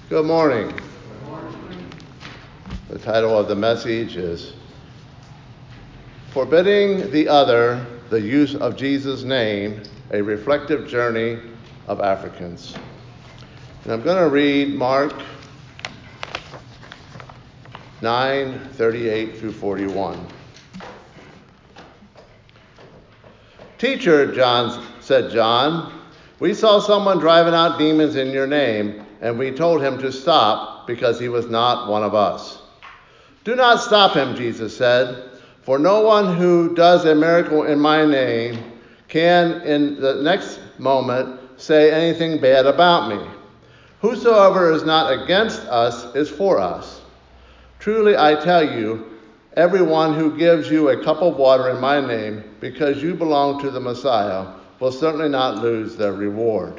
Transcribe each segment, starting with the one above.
Good morning. The title of the message is Forbidding the Other, the Use of Jesus' Name, a Reflective Journey of Africans. And I'm going to read Mark 9:38 through 41. Teacher, said John, we saw someone driving out demons in your name, and we told him to stop because he was not one of us. Do not stop him, Jesus said, for no one who does a miracle in my name can in the next moment say anything bad about me. Whosoever is not against us is for us. Truly I tell you, everyone who gives you a cup of water in my name because you belong to the Messiah will certainly not lose their reward.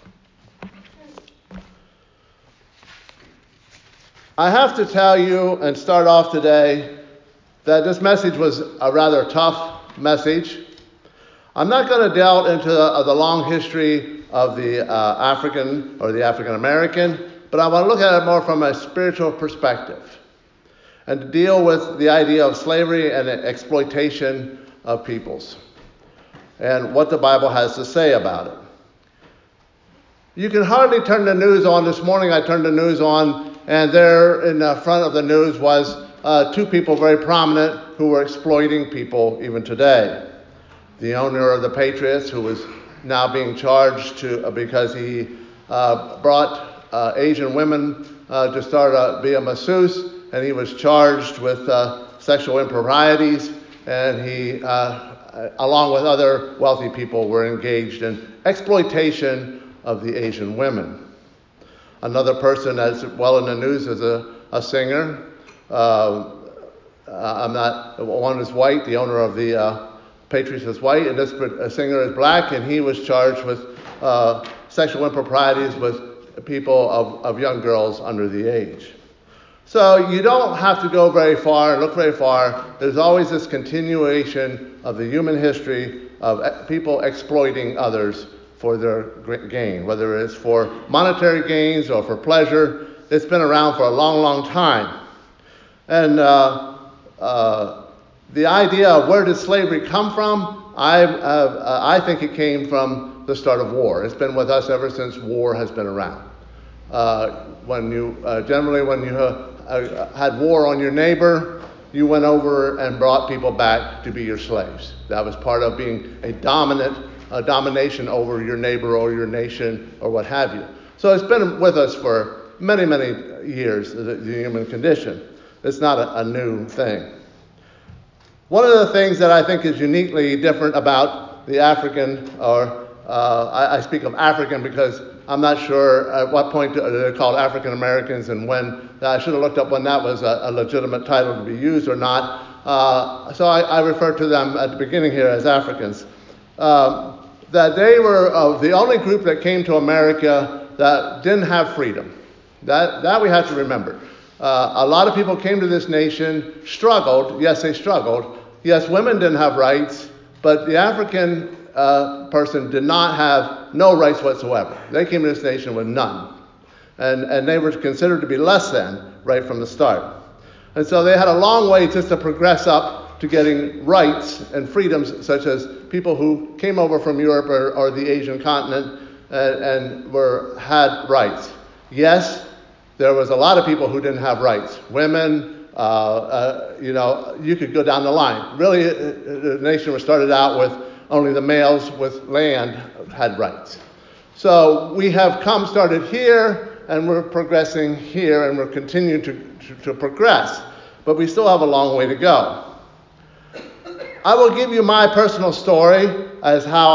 I have to tell you and start off today that this message was a rather tough message. I'm not going to delve into the long history of the African or the African American, but I want to look at it more from a spiritual perspective and to deal with the idea of slavery and exploitation of peoples and what the Bible has to say about it. You can hardly turn the news on. This morning I turned the news on, and there in the front of the news was two people very prominent who were exploiting people even today. The owner of the Patriots, who was now being charged because he brought Asian women to start be a masseuse, and he was charged with sexual improprieties, and he, along with other wealthy people, were engaged in exploitation of the Asian women. Another person that's well in the news is a singer. One is white, the owner of the Patriots is white, and this singer is black, and he was charged with sexual improprieties with people of young girls under the age. So you don't have to go very far and look very far. There's always this continuation of the human history of people exploiting others for their gain, whether it's for monetary gains or for pleasure. It's been around for a long, long time. And the idea of where did slavery come from, I think it came from the start of war. It's been with us ever since war has been around. When you had war on your neighbor, you went over and brought people back to be your slaves. That was part of being a domination over your neighbor or your nation or what have you. So it's been with us for many, many years, the human condition. It's not a new thing. One of the things that I think is uniquely different about the African, or I speak of African because I'm not sure at what point they're called African Americans and when. I should have looked up when that was a legitimate title to be used or not. So I refer to them at the beginning here as Africans. That they were the only group that came to America that didn't have freedom. That we have to remember. A lot of people came to this nation, struggled. Yes, they struggled. Yes, women didn't have rights, but the African person did not have no rights whatsoever. They came to this nation with none. And they were considered to be less than right from the start. And so they had a long way just to progress up to getting rights and freedoms, such as people who came over from Europe or the Asian continent and had rights. Yes, there was a lot of people who didn't have rights. Women, you could go down the line. Really, the nation was started out with only the males with land had rights. So we have started here, and we're progressing here, and we're continuing to progress. But we still have a long way to go. I will give you my personal story as how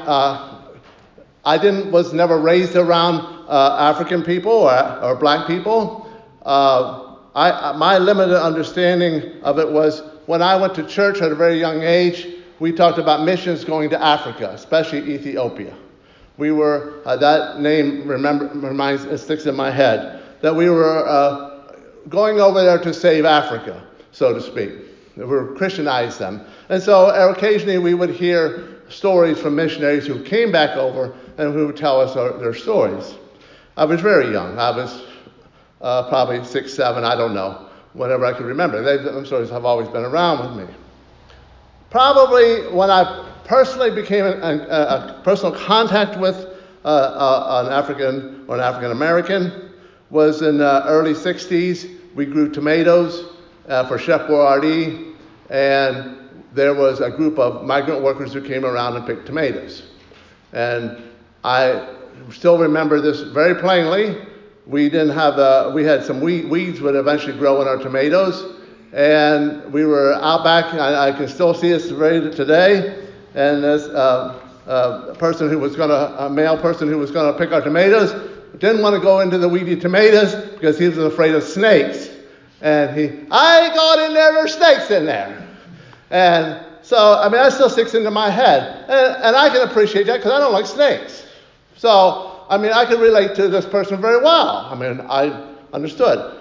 I was never raised around African people or black people. My limited understanding of it was when I went to church at a very young age, we talked about missions going to Africa, especially Ethiopia. We were, that name sticks in my head, that we were going over there to save Africa, so to speak. We were Christianize them. And so occasionally we would hear stories from missionaries who came back over and who would tell us their stories. I was very young. I was probably 6, 7, I don't know, whenever I can remember. Them stories have always been around with me. Probably when I personally became a personal contact with an African or an African American was in the early 60s. We grew tomatoes for Chef Boyardee, and there was a group of migrant workers who came around and picked tomatoes. And I still remember this very plainly. We had some weeds would eventually grow in our tomatoes, and we were out back, and I can still see us today, and this a male person who was gonna pick our tomatoes didn't want to go into the weedy tomatoes because he was afraid of snakes. And I ain't going in there, there's snakes in there. And so, that still sticks into my head. And I can appreciate that because I don't like snakes. So, I can relate to this person very well. I understood.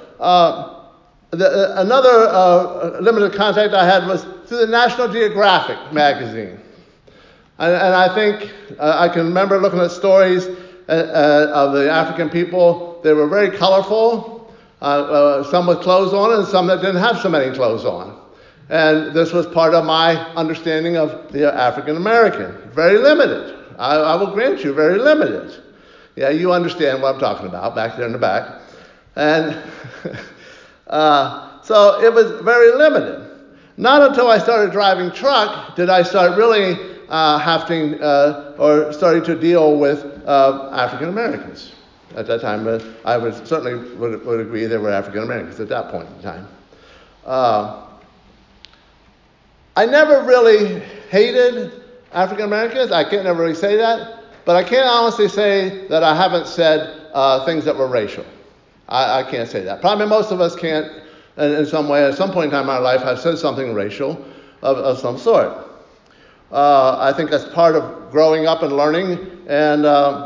Another limited contact I had was through the National Geographic magazine. And I think I can remember looking at stories of the African people. They were very colorful, some with clothes on and some that didn't have so many clothes on. And this was part of my understanding of the African American. Very limited. I will grant you, very limited. Yeah, you understand what I'm talking about back there in the back. And so it was very limited. Not until I started driving truck did I start really starting to deal with African Americans. At that time, I would agree they were African Americans at that point in time. I never really hated African Americans. I can't never really say that, but I can't honestly say that I haven't said things that were racial. I can't say that. Probably most of us can't, in some way, at some point in time in our life, have said something racial of some sort. I think that's part of growing up and learning, and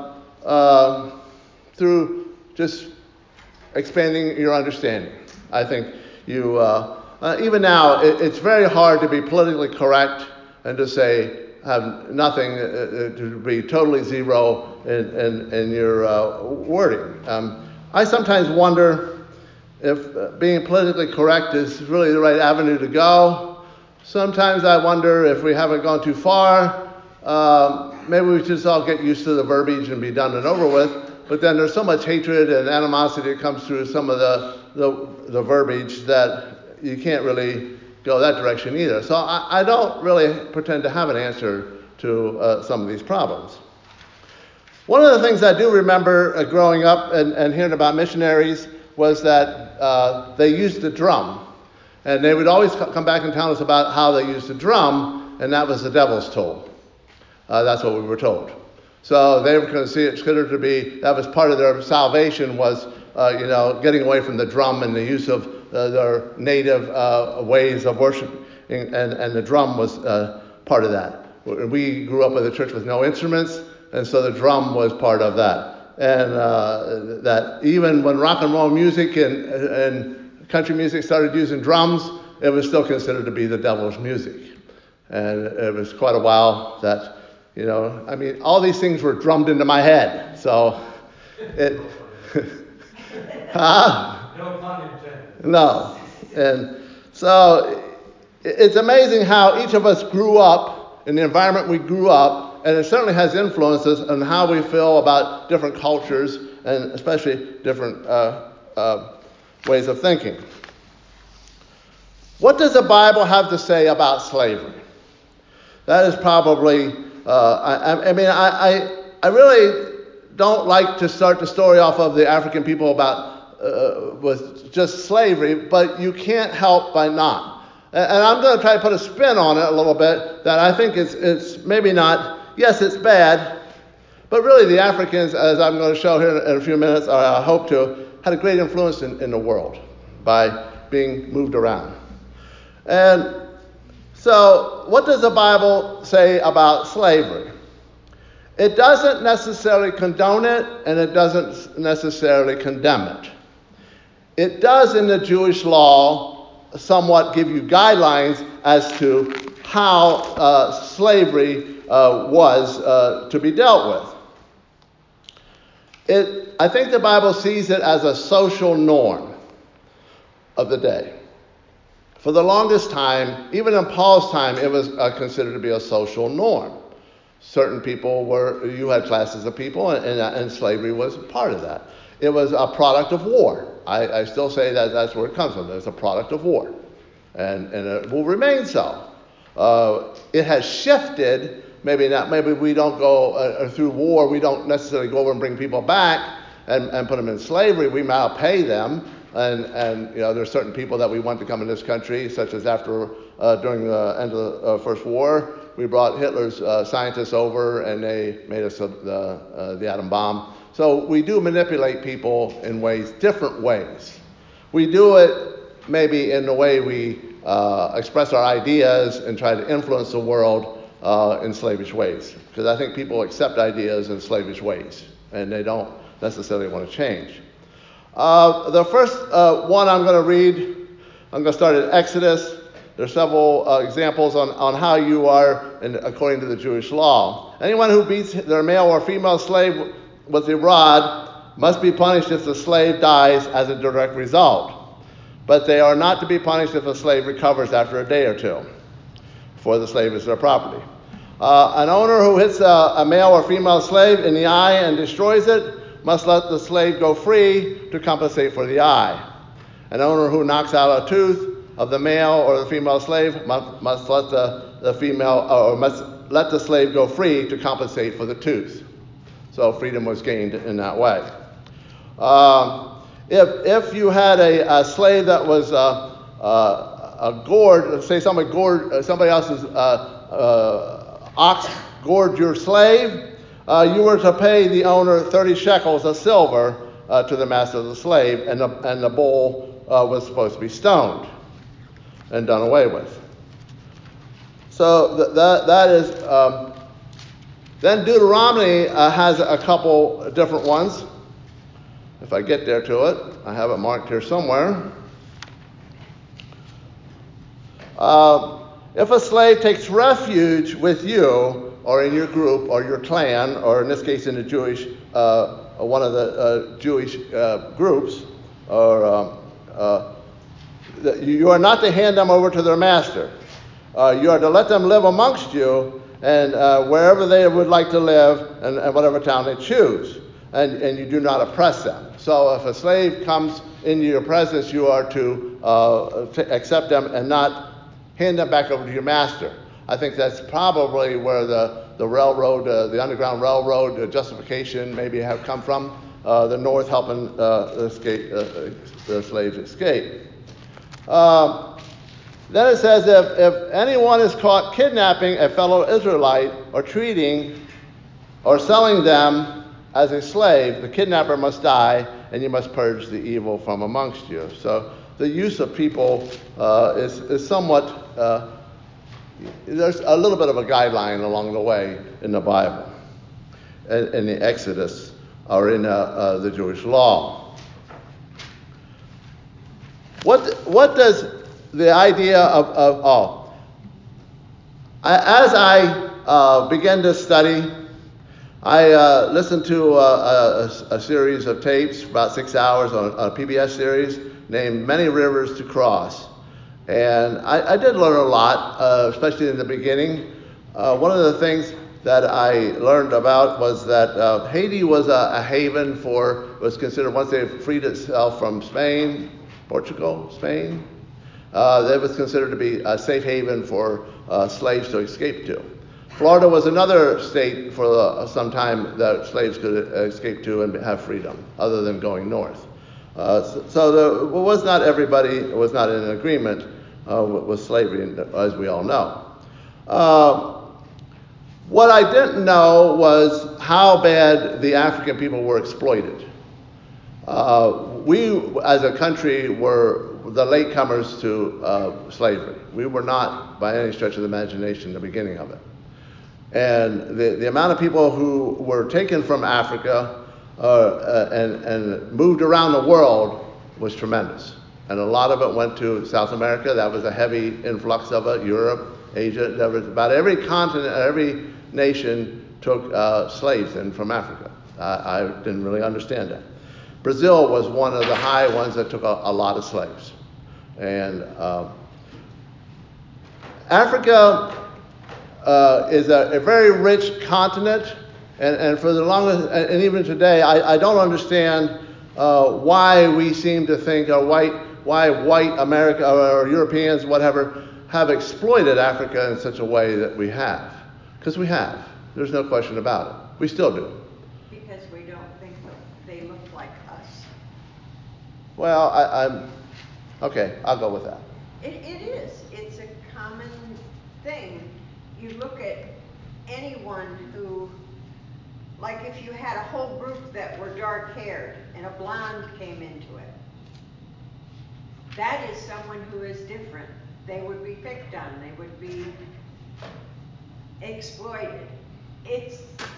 through just expanding your understanding. I think you, even now, it's very hard to be politically correct and to say, have nothing, to be totally zero in your wording. I sometimes wonder if being politically correct is really the right avenue to go. Sometimes I wonder if we haven't gone too far. Maybe we should just all get used to the verbiage and be done and over with. But then there's so much hatred and animosity that comes through some of the verbiage that you can't really go that direction either. So I don't really pretend to have an answer to some of these problems. One of the things I do remember growing up and hearing about missionaries was that they used the drum. And they would always come back and tell us about how they used the drum, and that was the devil's tool. That's what we were told. So they were considered to be, that was part of their salvation was, getting away from the drum and the use of their native ways of worship. And the drum was part of that. We grew up with a church with no instruments, and so the drum was part of that. And that even when rock and roll music and country music started using drums, it was still considered to be the devil's music. And it was quite a while that, all these things were drummed into my head. So it... No pun intended. No. And so it's amazing how each of us grew up in the environment we grew up, and it certainly has influences on how we feel about different cultures and especially different ways of thinking. What does the Bible have to say about slavery? That is probably, I really don't like to start the story off of the African people about with just slavery, but you can't help by not. And I'm going to try to put a spin on it a little bit that I think it's maybe not, yes, it's bad, but really the Africans, as I'm going to show here in a few minutes, or I hope to, had a great influence in the world by being moved around. And so what does the Bible say about slavery? It doesn't necessarily condone it, and it doesn't necessarily condemn it. It does in the Jewish law somewhat give you guidelines as to how slavery was to be dealt with. I think the Bible sees it as a social norm of the day. For the longest time, even in Paul's time, it was considered to be a social norm. Certain people you had classes of people, and slavery was part of that. It was a product of war. I still say that that's where it comes from. It's a product of war. And it will remain so. It has shifted. Maybe not. Maybe we don't go through war. We don't necessarily go over and bring people back and put them in slavery. We might pay them, and there's certain people that we want to come in this country, such as during the end of the First War, we brought Hitler's scientists over, and they made us the atom bomb. So we do manipulate people in different ways. We do it maybe in the way we express our ideas and try to influence the world in slavish ways. Because I think people accept ideas in slavish ways, and they don't necessarily want to change. The first one I'm going to read, I'm going to start at Exodus. There's several examples on how you are according to the Jewish law. Anyone who beats their male or female slave with a rod must be punished if the slave dies as a direct result. But they are not to be punished if the slave recovers after a day or two, for the slave is their property. An owner who hits a male or female slave in the eye and destroys it must let the slave go free to compensate for the eye. An owner who knocks out a tooth of the male or the female slave must let let the slave go free to compensate for the tooth. So freedom was gained in that way. If you had a slave that was gored, say somebody else's ox gored your slave, you were to pay the owner 30 shekels of silver to the master of the slave, and the bull was supposed to be stoned and done away with. So that is. Then Deuteronomy has a couple different ones. If I get there to it, I have it marked here somewhere. If a slave takes refuge with you, or in your group, or your clan, or in this case in the Jewish, one of the Jewish groups, you are not to hand them over to their master. You are to let them live amongst you, and wherever they would like to live, and whatever town they choose. And you do not oppress them. So if a slave comes into your presence, you are to accept them and not hand them back over to your master. I think that's probably where the railroad, the Underground Railroad justification maybe have come from. The North helping the slaves escape. Then it says if anyone is caught kidnapping a fellow Israelite or treating or selling them as a slave, the kidnapper must die, and you must purge the evil from amongst you. So the use of people is somewhat, there's a little bit of a guideline along the way in the Bible, in the Exodus, or in the Jewish law. What does the idea as I began to study, I listened to a series of tapes, about 6 hours on a PBS series named Many Rivers to Cross. And I did learn a lot, especially in the beginning. One of the things that I learned about was that Haiti was a haven was considered, once they freed itself from Spain, it was considered to be a safe haven for slaves to escape to. Florida was another state for some time that slaves could escape to and have freedom, other than going north. Everybody was not in agreement with slavery, as we all know. What I didn't know was how bad the African people were exploited. We, as a country, were the latecomers to slavery. We were not, by any stretch of the imagination, the beginning of it. And the amount of people who were taken from Africa and moved around the world was tremendous. And a lot of it went to South America. That was a heavy influx of it. Europe, Asia. There was about every continent, every nation took slaves in from Africa. I didn't really understand that. Brazil was one of the high ones that took a lot of slaves. And Africa is a very rich continent, and for the longest, and even today, I don't understand why we seem to think, or why white America or Europeans, whatever, have exploited Africa in such a way that we have. Because we have. There's no question about it. We still do. Because we don't think that they look like us. Well, I'm okay. I'll go with that. It is. It's a common thing. You look at anyone who, like if you had a whole group that were dark haired and a blonde came into it, that is someone who is different. They would be picked on. They would be exploited. It's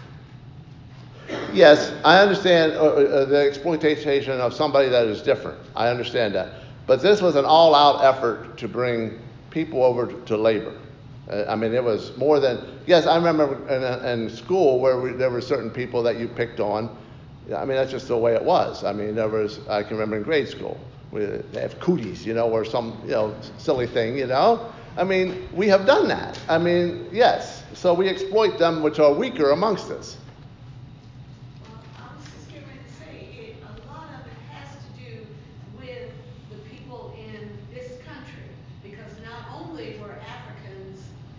Yes, I understand the exploitation of somebody that is different. I understand that. But this was an all-out effort to bring people over to labor. I mean, it was more than... Yes, I remember in school where there were certain people that you picked on. I mean, that's just the way it was. I mean, I can remember in grade school, they have cooties, or some, silly thing, I mean, we have done that. I mean, yes. So we exploit them which are weaker amongst us. I was just getting ready to say a lot of it has to do with the people in this country, because not only were Africans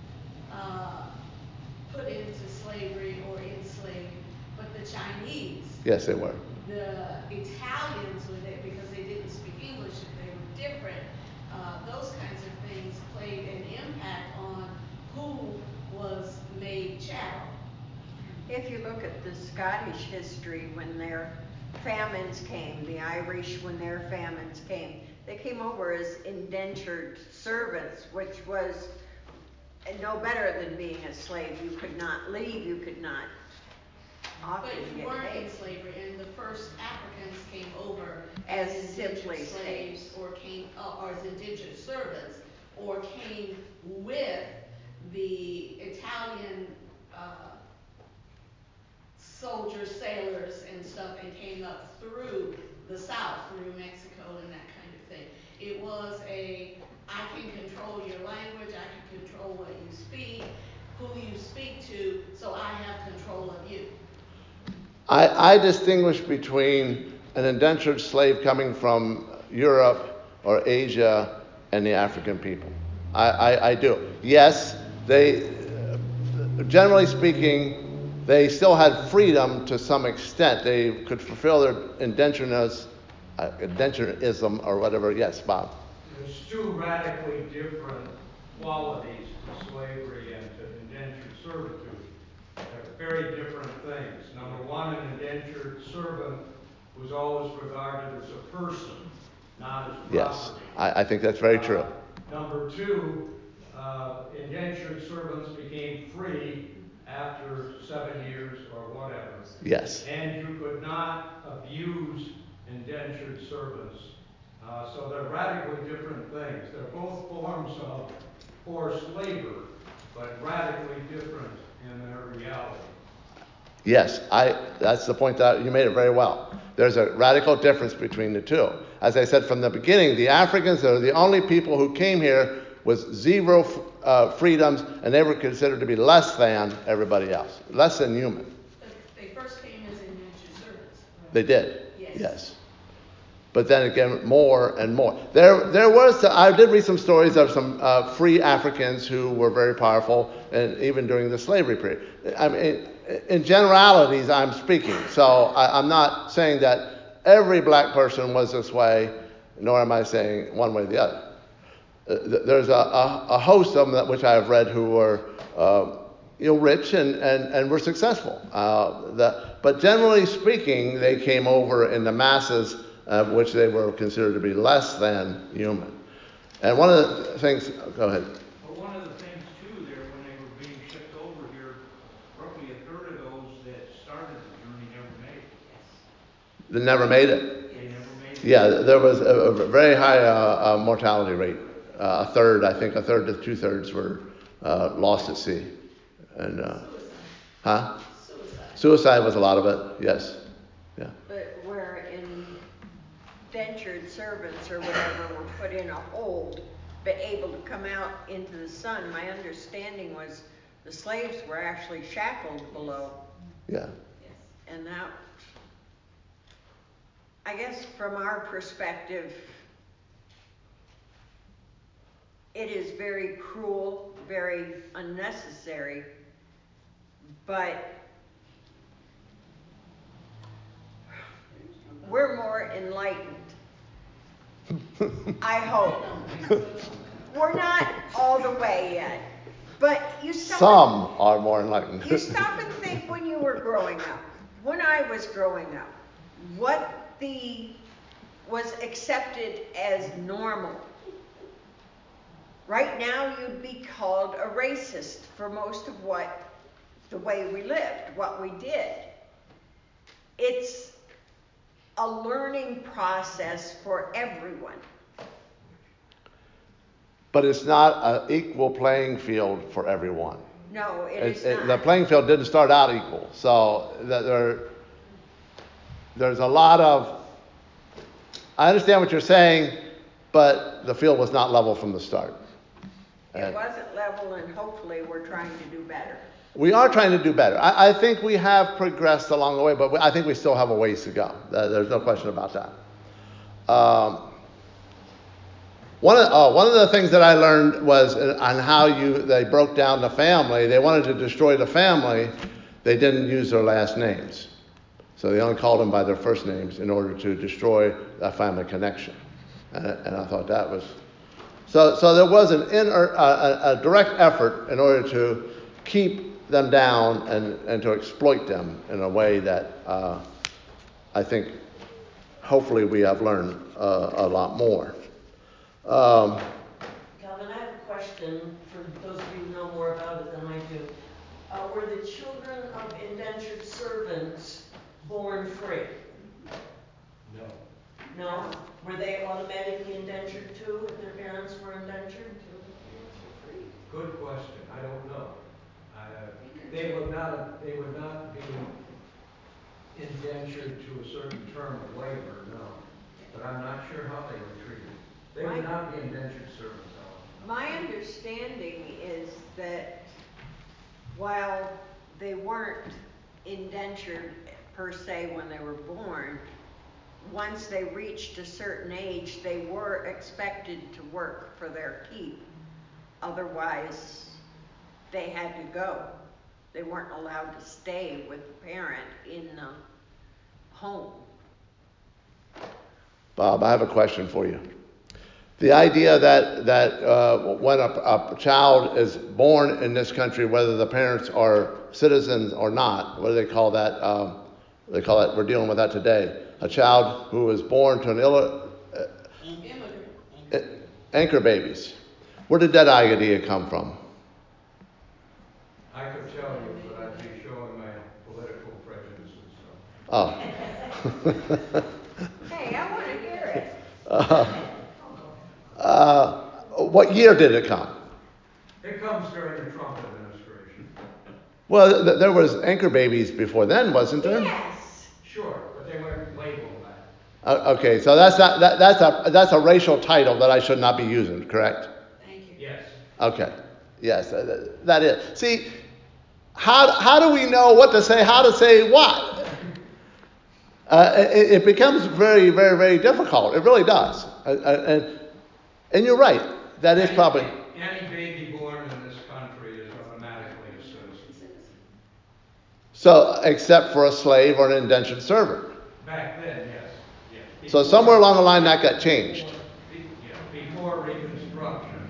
put into slavery or enslaved, but the Chinese. Yes, they were. The Italians were there because they didn't speak English, if they were different. Those kinds of things played an impact on who was made chattel. If you look at the Scottish history, when their famines came, the Irish, when their famines came, they came over as indentured servants, which was no better than being a slave. You could not leave, you could not often But you get weren't paid. in slavery, and the first Africans came over As indentured simply slaves, slaves. or as indentured servants, or came with the Italian soldiers, sailors, and stuff, and came up through the South, through Mexico and that kind of thing. It was I can control your language, I can control what you speak, who you speak to, so I have control of you. I distinguish between an indentured slave coming from Europe or Asia and the African people. I do. Yes, they, generally speaking, they still had freedom to some extent. They could fulfill their indenturism or whatever. Yes, Bob. There's two radically different qualities to slavery and to indentured servitude. They're very different things. Number one, an indentured servant was always regarded as a person, not as property. Yes, I think that's very true. Number two, indentured servants became free after 7 years or whatever. Yes. And you could not abuse indentured servants. So they're radically different things. They're both forms of forced labor, but radically different in their reality. Yes, that's the point that you made it very well. There's a radical difference between the two. As I said from the beginning, the Africans are the only people who came here with zero freedoms, and they were considered to be less than everybody else, less than human. But they first came as indentured servants. They did. Yes. But then again, more and more. I did read some stories of some free Africans who were very powerful, and even during the slavery period. I mean, in generalities, I'm speaking. So I'm not saying that every black person was this way, nor am I saying one way or the other. There's a host of them which I have read who were rich and were successful. But generally speaking, they came over in the masses, which they were considered to be less than human. And one of the things, go ahead. But one of the things too, there when they were being shipped over here, roughly a third of those that started the journey never made it. Yes. They never made it. They never made it. Yeah, there was a very high mortality rate. A third to 2/3 were lost at sea. And Suicide. Suicide was a lot of it. Yes. Yeah. But where in indentured servants or whatever were put in a hold, but able to come out into the sun. My understanding was the slaves were actually shackled below. Yeah. Yes. And that, I guess from our perspective, it is very cruel, very unnecessary, but we're more enlightened. I hope. We're not all the way yet, but you stop. Some are more enlightened. You stop and think when you were growing up, when I was growing up, what was accepted as normal. Right now you'd be called a racist for most of the way we lived, what we did. It's a learning process for everyone. But it's not an equal playing field for everyone. No, it is not. The playing field didn't start out equal. So there's a lot of, I understand what you're saying, but the field was not level from the start. It wasn't level, and hopefully we're trying to do better. We are trying to do better. I think we have progressed along the way, but I think we still have a ways to go. There's no question about that. One of the things that I learned was on how they broke down the family. They wanted to destroy the family. They didn't use their last names. So they only called them by their first names in order to destroy that family connection. And I thought that was... So there was a direct effort in order to keep them down and to exploit them in a way that I think hopefully we have learned a lot more. Calvin, I have a question for those of you who know more about it than I do. Were the children of indentured servants born free? No. No? Were they automatically indentured too if their parents were indentured? Good question. I don't know. They would not be indentured to a certain term of labor, no. But I'm not sure how they were treated. They would not be indentured servants, Ellen. My understanding is that while they weren't indentured per se when they were born, once they reached a certain age, they were expected to work for their keep. Otherwise, they had to go. They weren't allowed to stay with the parent in the home. Bob, I have a question for you. The idea that when a child is born in this country, whether the parents are citizens or not, what do they call that? They call it, we're dealing with that today. A child who is born to an anchor babies. Where did that idea come from? I could tell you, but I'd be showing my political prejudices. So. Oh. Hey, I want to hear it. What year did it come? It comes during the Trump administration. Well, there was anchor babies before then, wasn't there? Yes. Sure, but they weren't labeled that. Okay, so that's a racial title that I should not be using, correct? Thank you. Yes. Okay. Yes, that is. See, how do we know what to say? How to say what? It becomes very, very, very difficult. It really does. And you're right. That is probably... Any baby born in this country is automatically a citizen. So, except for a slave or an indentured servant. Back then, yes. So somewhere along the line that got changed. Before Reconstruction,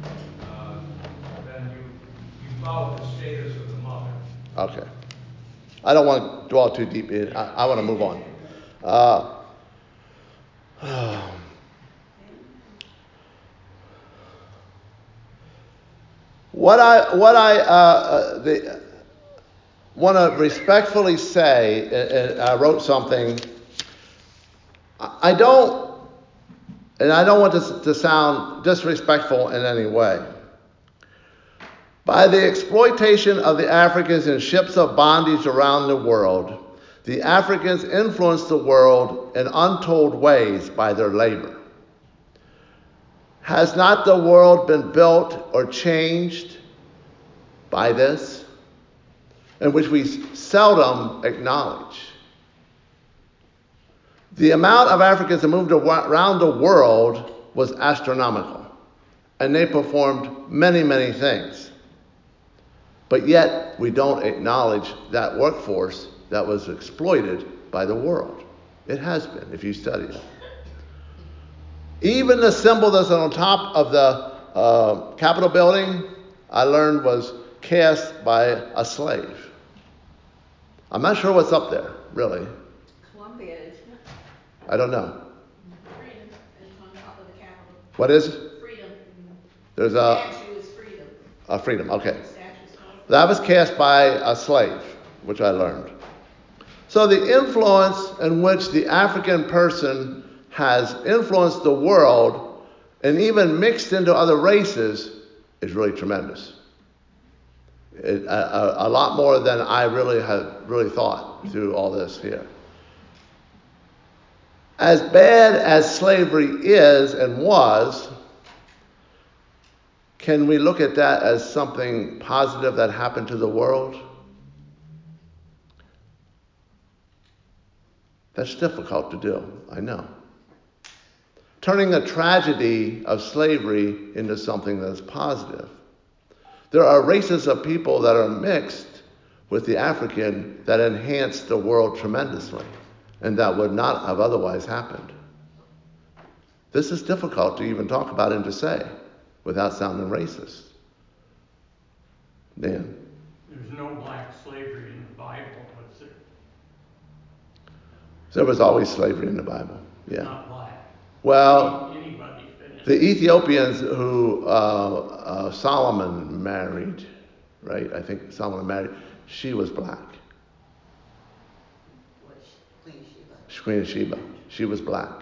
then you followed the status of the mother. Okay. I don't want to dwell too deep in. I want to move on. What I want to respectfully say, and I wrote something. I don't want this to sound disrespectful in any way. By the exploitation of the Africans in ships of bondage around the world, The Africans influenced the world in untold ways by their labor. Has not the world been built or changed by this? In which we seldom acknowledge. The amount of Africans that moved around the world was astronomical, and they performed many, many things. But yet, we don't acknowledge that workforce that was exploited by the world. It has been, if you study it. Even the symbol that's on top of the Capitol building, I learned was cast by a slave. I'm not sure what's up there, really. Columbia, isn't it? I don't know. Freedom is on top of the Capitol. What is it? Freedom. There's The statue is freedom. Freedom, okay. The statue's called freedom. That was cast by a slave, which I learned. So the influence in which the African person has influenced the world and even mixed into other races is really tremendous. A lot more than I really thought through all this here. As bad as slavery is and was, can we look at that as something positive that happened to the world? That's difficult to do, I know. Turning a tragedy of slavery into something that's positive. There are races of people that are mixed with the African that enhance the world tremendously, and that would not have otherwise happened. This is difficult to even talk about and to say without sounding racist. Dan? There's no black slavery in the Bible, was there? There was always slavery in the Bible, yeah. Not black. Well, Anybody finished. the Ethiopians who Solomon married, right? I think Solomon married, she was black. Queen of Sheba. She was black.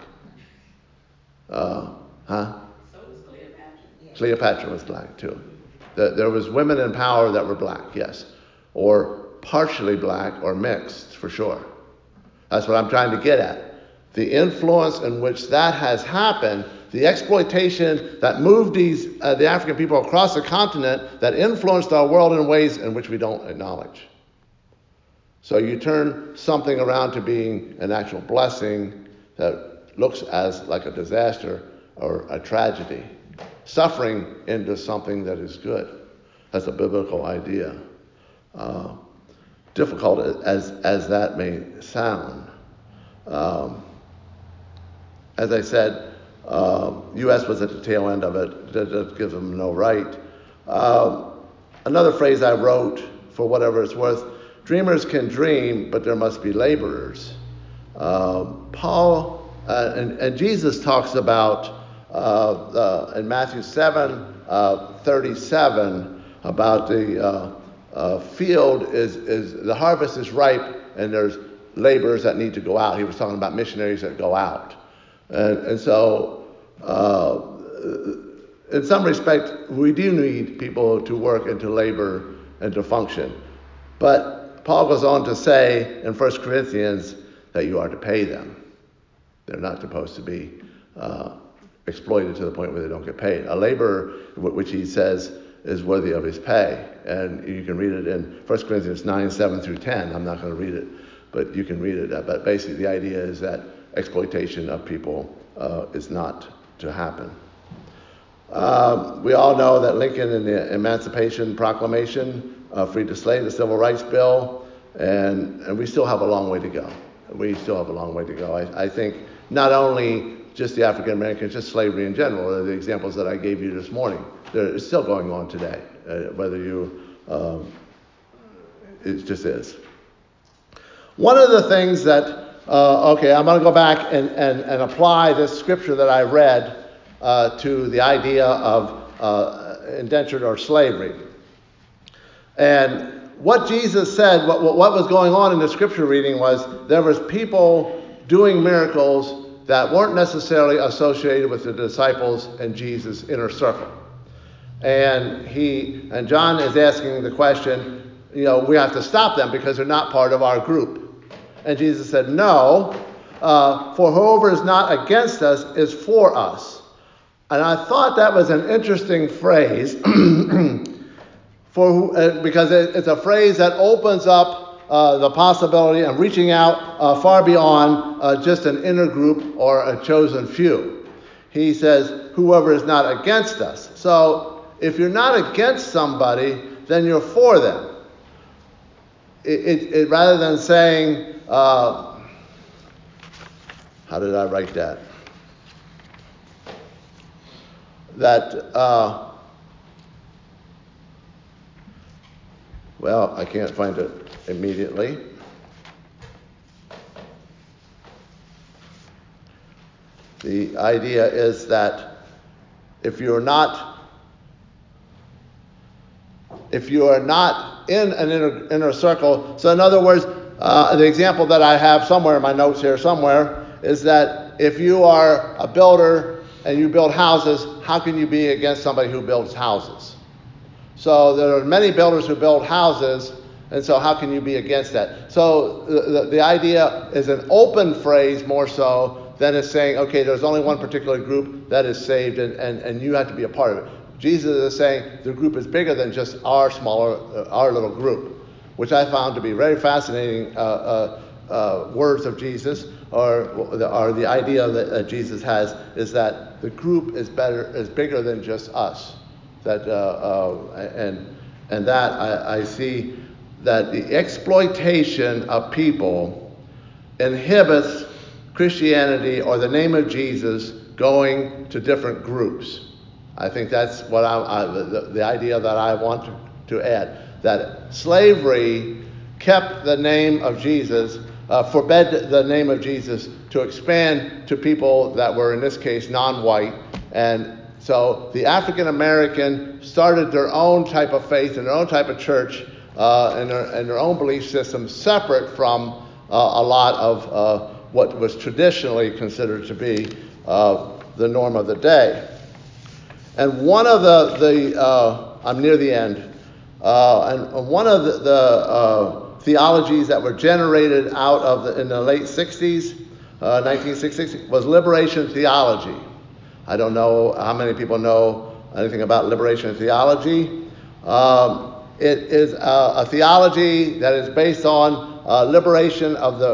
So was Cleopatra. Cleopatra was black too. There was women in power that were black, yes. Or partially black or mixed, for sure. That's what I'm trying to get at. The influence in which that has happened, the exploitation that moved the African people across the continent, that influenced our world in ways in which we don't acknowledge. So you turn something around to being an actual blessing that looks as like a disaster or a tragedy. Suffering into something that is good. That's a biblical idea. Difficult as that may sound. As I said, U.S. was at the tail end of it. That gives them no right. Another phrase I wrote, for whatever it's worth, dreamers can dream, but there must be laborers. Paul and Jesus talks about in Matthew 7:37 about the field is the harvest is ripe and there's laborers that need to go out. He was talking about missionaries that go out. And so, in some respect, we do need people to work and to labor and to function. But Paul goes on to say in 1 Corinthians that you are to pay them. They're not supposed to be exploited to the point where they don't get paid. A laborer, which he says is worthy of his pay. And you can read it in 1 Corinthians 9:7-10. I'm not going to read it, but you can read it. But basically the idea is that exploitation of people is not to happen. We all know that Lincoln in the Emancipation Proclamation freed the slave, the Civil Rights Bill, and we still have a long way to go. We still have a long way to go. I think not only just the African Americans, just slavery in general, the examples that I gave you this morning, it's still going on today, whether you, it just is. One of the things that, I'm going to go back and apply this scripture that I read to the idea of indentured or slavery. And what Jesus said, what was going on in the scripture reading was there was people doing miracles that weren't necessarily associated with the disciples and Jesus' inner circle. And John is asking the question, we have to stop them because they're not part of our group. And Jesus said, no, for whoever is not against us is for us. And I thought that was an interesting phrase because it's a phrase that opens up the possibility of reaching out far beyond just an inner group or a chosen few. He says, whoever is not against us. So if you're not against somebody, then you're for them. Rather than saying, how did I write that? Well, I can't find it immediately. The idea is that if you are not in an inner circle, so in other words, the example that I have somewhere in my notes here somewhere is that if you are a builder and you build houses, how can you be against somebody who builds houses? So there are many builders who build houses, and so how can you be against that? So the idea is an open phrase more so than it's saying, okay, there's only one particular group that is saved and you have to be a part of it. Jesus is saying the group is bigger than just our little group, which I found to be very fascinating words of Jesus, or the idea that Jesus has is that the group is bigger than just us. That and that I see that the exploitation of people inhibits Christianity or the name of Jesus going to different groups. I think that's what the idea that I want to add. That slavery kept the name of Jesus, forbade the name of Jesus to expand to people that were, in this case, non-white. And so the African American started their own type of faith and their own type of church and their own belief system separate from a lot of what was traditionally considered to be the norm of the day. And one of I'm near the end, and one of the theologies that were generated out of in the late 60s, 1960s, was liberation theology. I don't know how many people know anything about liberation theology. It is a theology that is based on liberation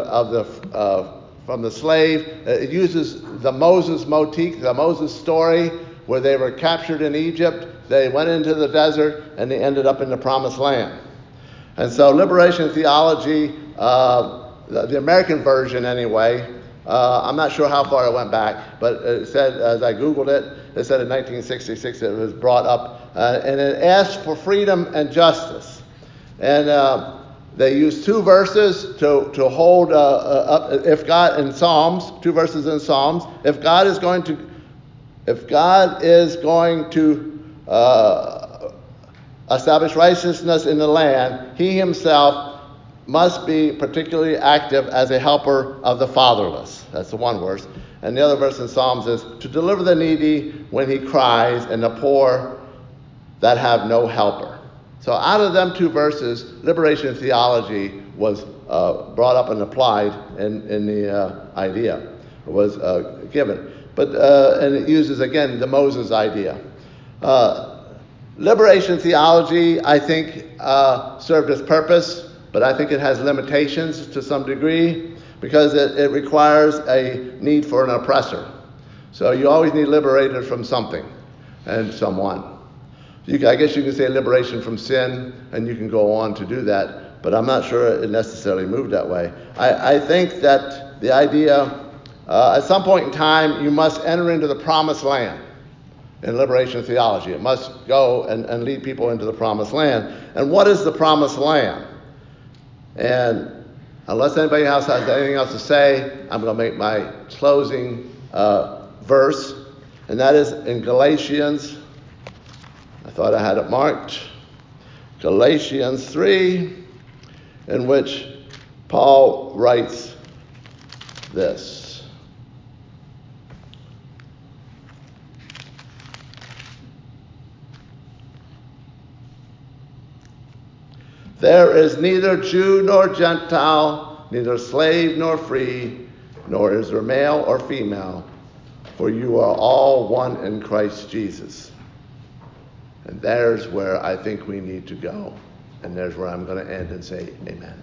from the slave. It uses the Moses motif, the Moses story, where they were captured in Egypt. They went into the desert and they ended up in the promised land. And so liberation theology, the American version anyway, I'm not sure how far it went back, but it said, as I Googled it, it said in 1966 it was brought up, and it asked for freedom and justice. And they used two verses to hold up, if God, in Psalms, two verses in Psalms, if God is going to establish righteousness in the land, he himself must be particularly active as a helper of the fatherless. That's the one verse. And the other verse in Psalms is to deliver the needy when he cries and the poor that have no helper. So out of them two verses, liberation theology was brought up and applied in the idea. It was given. But and it uses, again, the Moses idea. Liberation theology, I think, served its purpose, but I think it has limitations to some degree because it requires a need for an oppressor. So you always need liberated from something and someone. I guess you can say liberation from sin, and you can go on to do that, but I'm not sure it necessarily moved that way. I think that the idea, at some point in time, you must enter into the promised land in liberation theology. It must go and lead people into the promised land. And what is the promised land? And unless anybody else has anything else to say, I'm going to make my closing verse, and that is in Galatians. I thought I had it marked. Galatians 3, in which Paul writes this. There is neither Jew nor Gentile, neither slave nor free, nor is there male or female, for you are all one in Christ Jesus. And there's where I think we need to go. And there's where I'm going to end and say amen.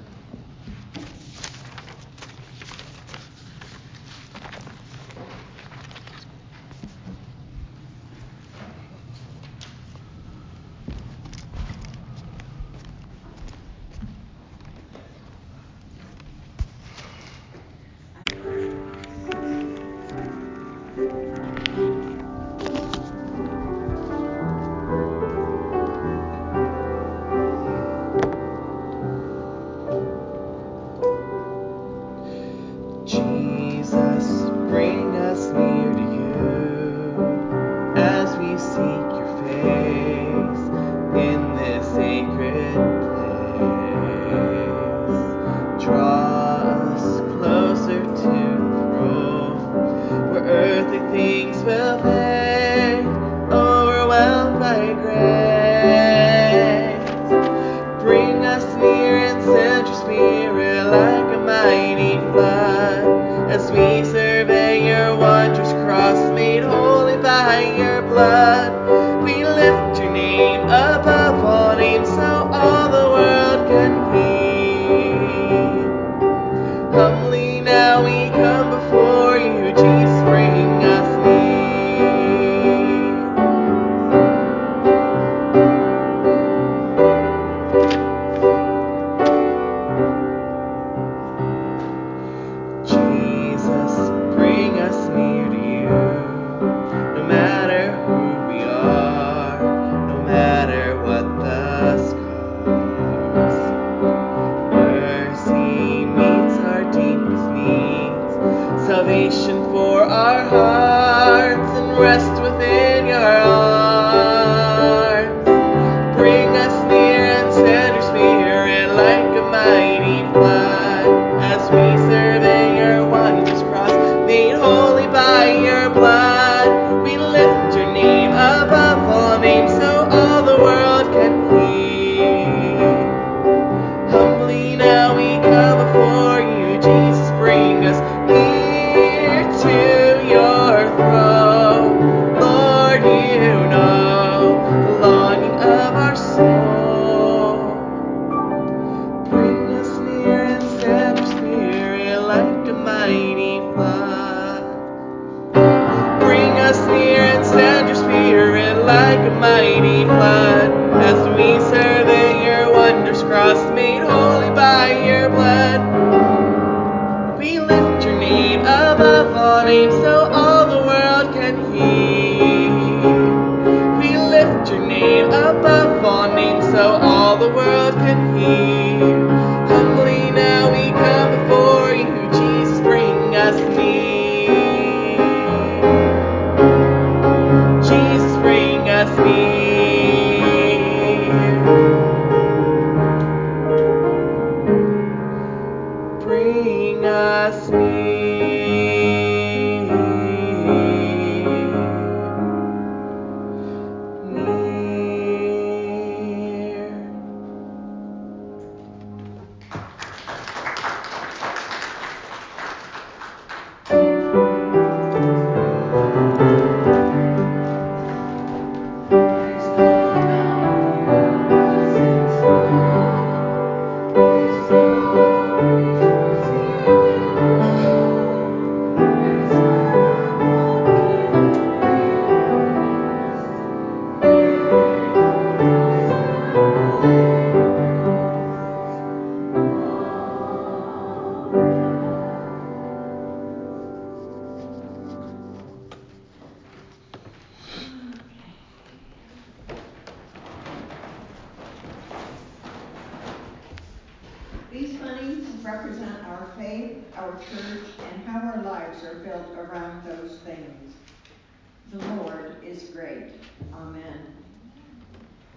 These monies represent our faith, our church, and how our lives are built around those things. The Lord is great. Amen.